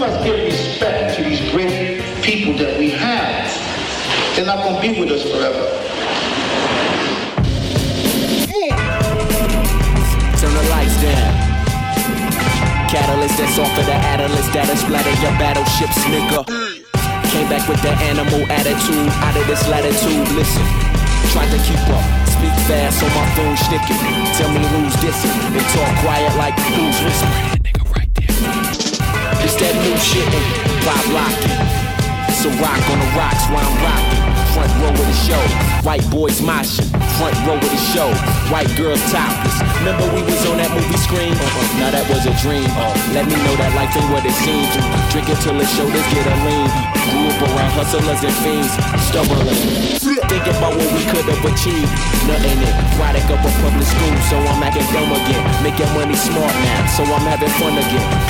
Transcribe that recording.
must give respect to these great people that we have. They're not going to be with us forever. Turn the lights down. Catalyst that's off of the Atlas that'll splatter your battleships, nigga. Came back with that animal attitude out of this latitude. Listen, tried to keep up, speak fast on my phone sticking. Tell me who's dissing, and talk quiet like who's whispering. That nigga right there. It's that new shit and pop locking. It's a rock on the rocks while I'm rocking. Front row of the show, white boys moshing. Front row of the show, white girls topless. Remember we was on that movie screen? Now that was a dream. Let me know that life ain't what it seems. Drink it till the shoulders get a lean. Grew up around hustlers and fiends, stubbornly. Think about what we could have achieved. Nothing in product up a public school, so I'm acting dumb again. Making money smart now, so I'm having fun again.